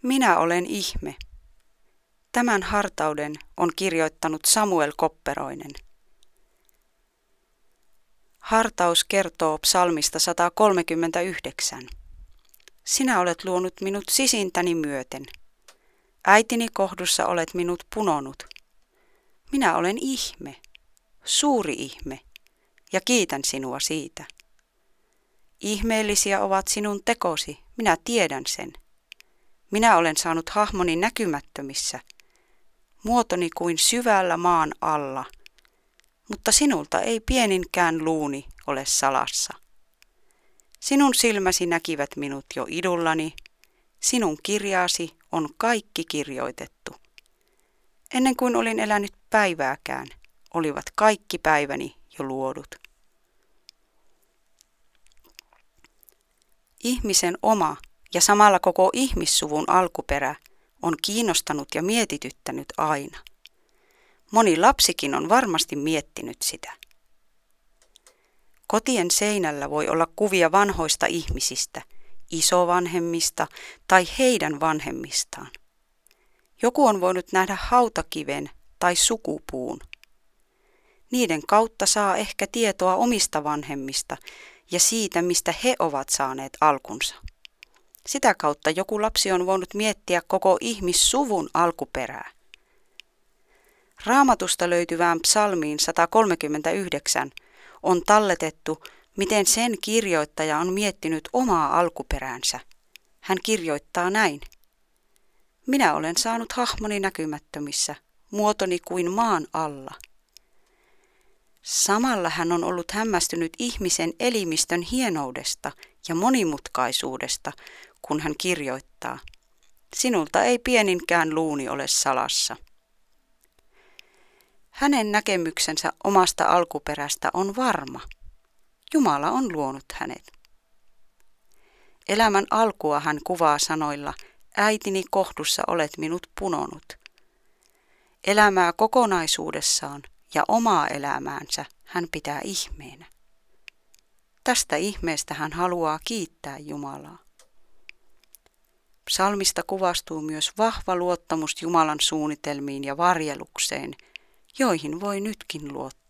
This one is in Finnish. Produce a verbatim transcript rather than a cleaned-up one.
Minä olen ihme. Tämän hartauden on kirjoittanut Samuel Kopperoinen. Hartaus kertoo psalmista sata kolmekymmentäyhdeksän. Sinä olet luonut minut sisintäni myöten. Äitini kohdussa olet minut punonut. Minä olen ihme, suuri ihme, ja kiitän sinua siitä. Ihmeellisiä ovat sinun tekosi, minä tiedän sen. Minä olen saanut hahmoni näkymättömissä, muotoni kuin syvällä maan alla, mutta sinulta ei pieninkään luuni ole salassa. Sinun silmäsi näkivät minut jo idullani, sinun kirjaasi on kaikki kirjoitettu. Ennen kuin olin elänyt päivääkään, olivat kaikki päiväni jo luodut. Ihmisen oma ja samalla koko ihmissuvun alkuperä on kiinnostanut ja mietityttänyt aina. Moni lapsikin on varmasti miettinyt sitä. Kotien seinällä voi olla kuvia vanhoista ihmisistä, isovanhemmista tai heidän vanhemmistaan. Joku on voinut nähdä hautakiven tai sukupuun. Niiden kautta saa ehkä tietoa omista vanhemmista ja siitä, mistä he ovat saaneet alkunsa. Sitä kautta joku lapsi on voinut miettiä koko ihmissuvun alkuperää. Raamatusta löytyvään psalmiin sata kolmekymmentäyhdeksän on talletettu, miten sen kirjoittaja on miettinyt omaa alkuperäänsä. Hän kirjoittaa näin. Minä olen saanut hahmoni näkymättömissä, muotoni kuin maan alla. Samalla hän on ollut hämmästynyt ihmisen elimistön hienoudesta ja monimutkaisuudesta, kun hän kirjoittaa. Sinulta ei pieninkään luuni ole salassa. Hänen näkemyksensä omasta alkuperästä on varma. Jumala on luonut hänet. Elämän alkua hän kuvaa sanoilla, äitini kohdussa olet minut punonut. Elämää kokonaisuudessaan ja omaa elämäänsä hän pitää ihmeenä. Tästä ihmeestä hän haluaa kiittää Jumalaa. Psalmista kuvastuu myös vahva luottamus Jumalan suunnitelmiin ja varjelukseen, joihin voi nytkin luottaa.